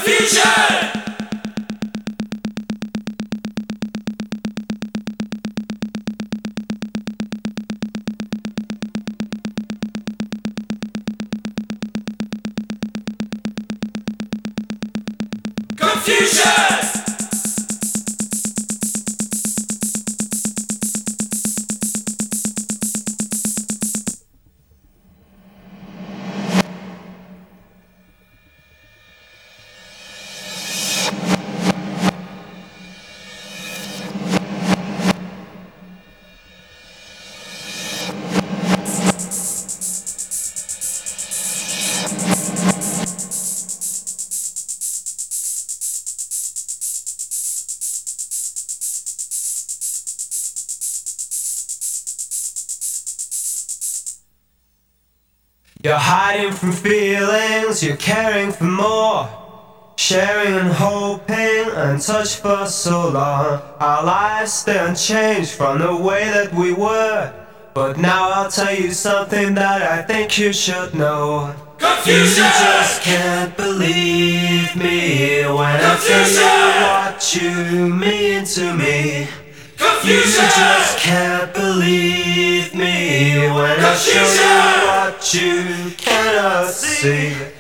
Confusion! Confusion! You're hiding from feelings, you're caring for more, sharing and hoping and touch for so long. Our lives stay unchanged from the way that we were, but now I'll tell you something that I think you should know. Confusion! You just can't believe me when I tell you what you mean to me. Confusion! You just can't believe me when I show you what you cannot see.